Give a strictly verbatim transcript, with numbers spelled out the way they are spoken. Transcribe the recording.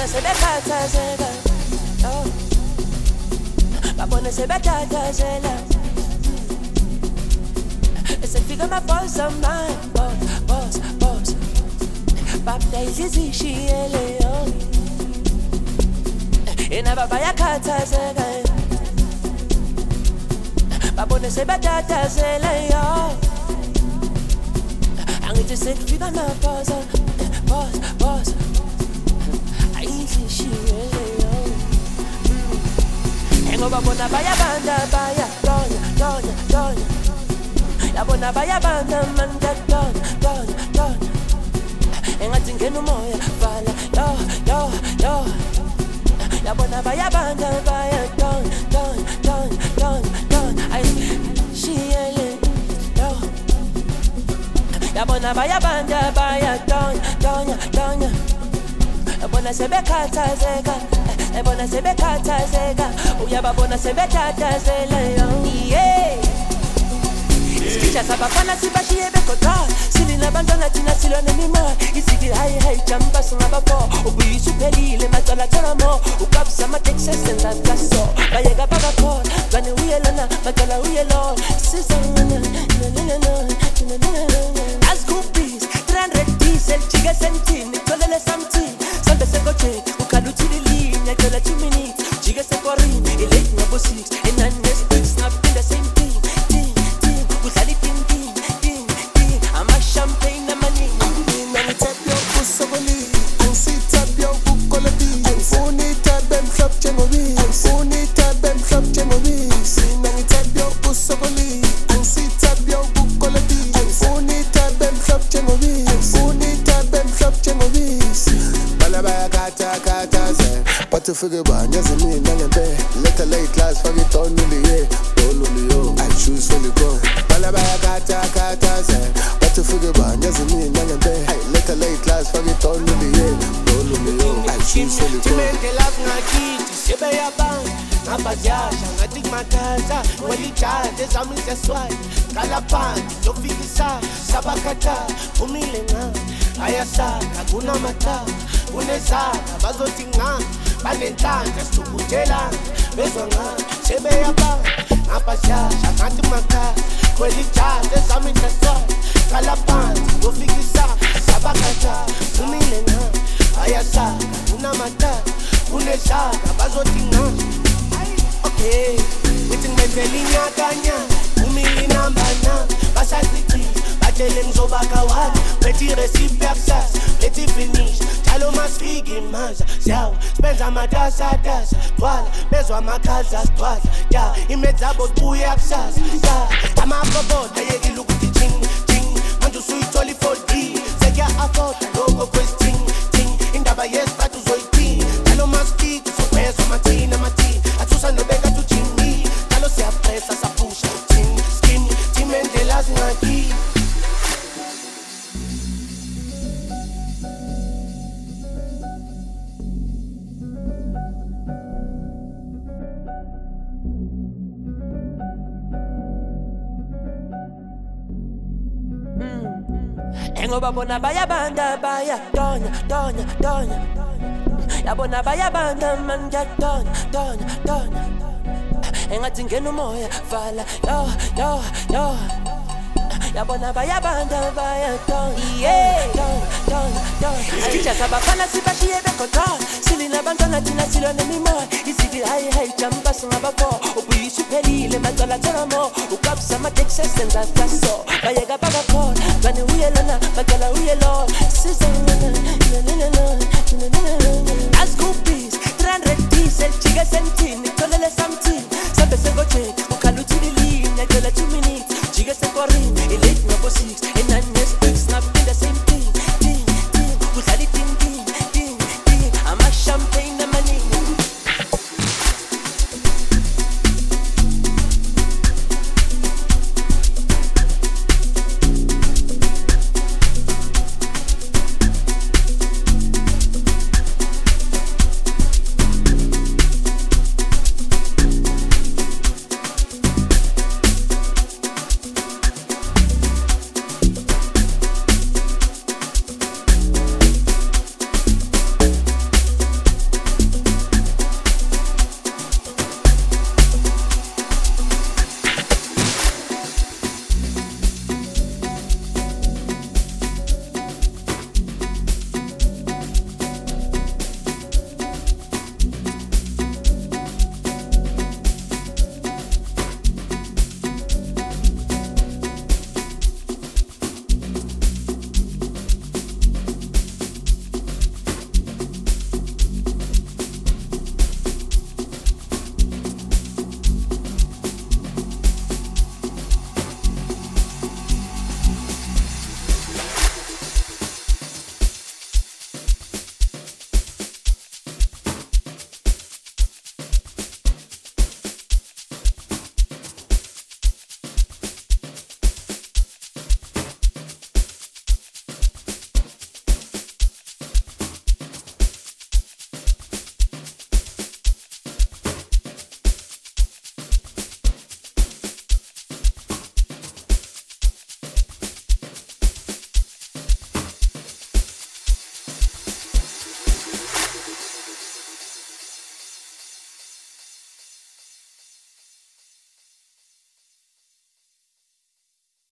babona sebekhathazeka, oh, babona sebetatazela. Sefika ama-boss amanye, boss, boss, boss. Babudayisa izishiyele, oh, enaba bayakhathazeka, babona sebetatazela, yo. Angithi sekufika ama-boss, boss, boss. Ayizishiyele, yo. Ngoba bona bayabanda baya donya donya donya, yabona bayabanda manda donya donya donya, engathi ngena umoya vala yo yo yo, yabona bayabanda baya donya donya donya donya donya, ay shiyele yo, yabona bayabanda baya donya donya donya, yabona sebekhathazeka, ebona sebekhathazeka, uyababona sebetatazela, yeah. Isikisha sabafana sibashiye bekoda, silina bantwana thina silwa nemimoya, izigi hayi hayi jamba singabafo, ubuyisa uphelile macala thola mo, ukabisa ama-Texas enza kaso, bayeka bakakhola, kani uyelona macala uyelona, sizongana azikubhisi, three hundred diesel jike sentini, tholele something, sambe sekoje, ukhala uthilili, nyacela two minutes, jike sekwarini, ilate ngabo six, enani nesix, ngaphinda same thing, thing, thing, kudlala i-ting, ting, ting, ting, ama-champagne amaningi. Angithabi yokusokoli, angisithabi yokukoloti, angifuni itabe mhlophe njengobisi, angifuni itabe mhlophe njengobisi. Angithabi yokusokoli, angisithabi yokukoloti, angifuni itabe mhlophe njengobisi, angifuni itabe mhlophe njengobisi. Bala bayakhathakhathaze, bathi ufike banyaze mina ngempela, letha late class fake it on uliye, on uliyo, I choose for the go. Bala bayakhathakhathaze, bathi ufike banyaze mina ngempela, letha late class fake it on uliye, on uliyo, I choose for the go. Timendela ngakithi sebeyabanga ngabaziyasha ngathi kumakhaza welijade zami siyaswaya qala phansi zofikisa sabakhatha umile nga ayasaka kunamata kunezaka bazothi nga banenhlanhla sithukuthela bezwa nga sebeyabanga ngabaziyasha ngathi kumakhaza welijade zami siyaswaya qala phansi zofikisa sabakhatha umile nga ayasaka kunamata kunezaka bazothi nga. Okay, ngithi ngibenzela inyakanya umili nambana basasithi batshele ngizobaka wani bethi recipe yakusasa bethi finish njalo masifike imaza siyawa sibenza amatasatasa twala bezwa amakhaza sitwala ya imedzabo sibuya kusasa ya amabobota yekile ukuthi ching ching manje usuyithola i-four D sekuya-afforda lokho kwesiting ting indaba yesithathu uzoyiphina njalo masifike uzobhezwa amathini amathini athusa nobeka tujini njalo siyapresa sapusha ting skin timendlela zingakithi. Ngoba bona bayabanda baya donya donya donya, yabona bayabanda manja donya donya donya, engathi ngena umoya vala yo yo yo, yabona bayabanda baya donya, yeah, donya donya donya. Isikisha sabafana sibashiye bekoda, silina bantwana thina silwa nemimoya, izigi hayi hayi jamba singabafo, ubuyisa uphelile macala thola mo, ukabisa ama-Texas enza kaso, bayeka bakakhola, kani uyelona macala uyelona, sizongana azikubhisi, three hundred diesel jike sentini, tholele something, sambe sekoje, ukhala uthilili, nyacela two minutes, jike sekwarini, ilate ngabo six.